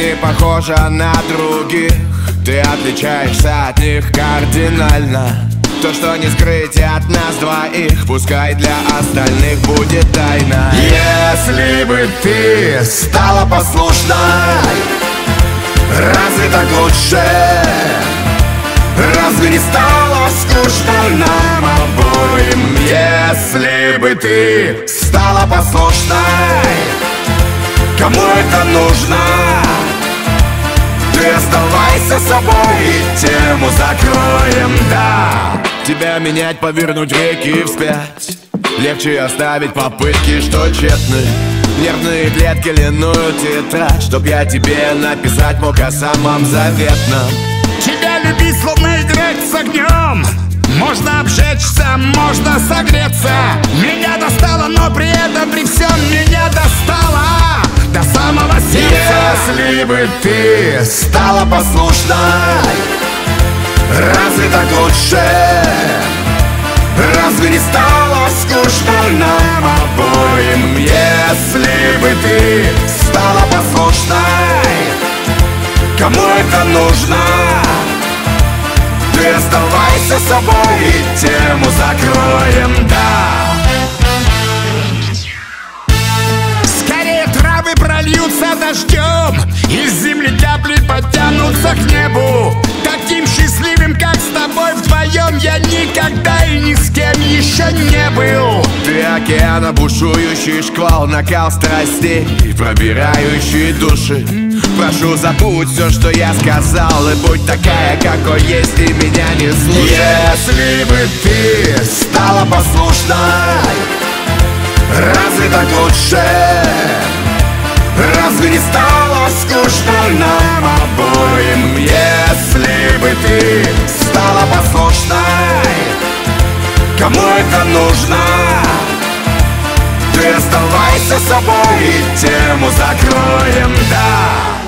не похожа на других. Ты отличаешься от них кардинально. То, что не скрыть от нас двоих, пускай для остальных будет тайна. Если бы ты стала послушной, разве так лучше? Разве не стало скучно нам обоим? Если бы ты стала послушной, кому это нужно? Ты оставайся собой, и тему закроем, да. Тебя менять, повернуть реки вспять легче оставить попытки, что тщетны. Нервные клетки, ленную тетрадь, чтоб я тебе написать мог о самом заветном. Тебя любить, словно играть с огнем. Можно обжечься, можно согреться. Меня достало, но при этом при всем меня достало до самого сердца. Если бы ты стала послушной, разве так лучше? Разве не стало скучно нам обоим? Если бы ты стала послушной, кому это нужно? Ты оставайся собой, и тему закроем, да. Скорее травы прольются дождем, из земли капли потянутся к небу. Таким счастливым, как с тобой вдвоем, я никогда и ни с кем еще не был. Ты океана, бушующий шквал, накал страстей, пробирающий души. Прошу, забудь все, что я сказал, и будь такая, какой есть, и меня не слушай. Если бы ты стала послушной, разве так лучше? Разве не стало скучно нам обоим? Если бы ты стала послушной, кому это нужно? Ты оставайся собой, и тему закроем, да.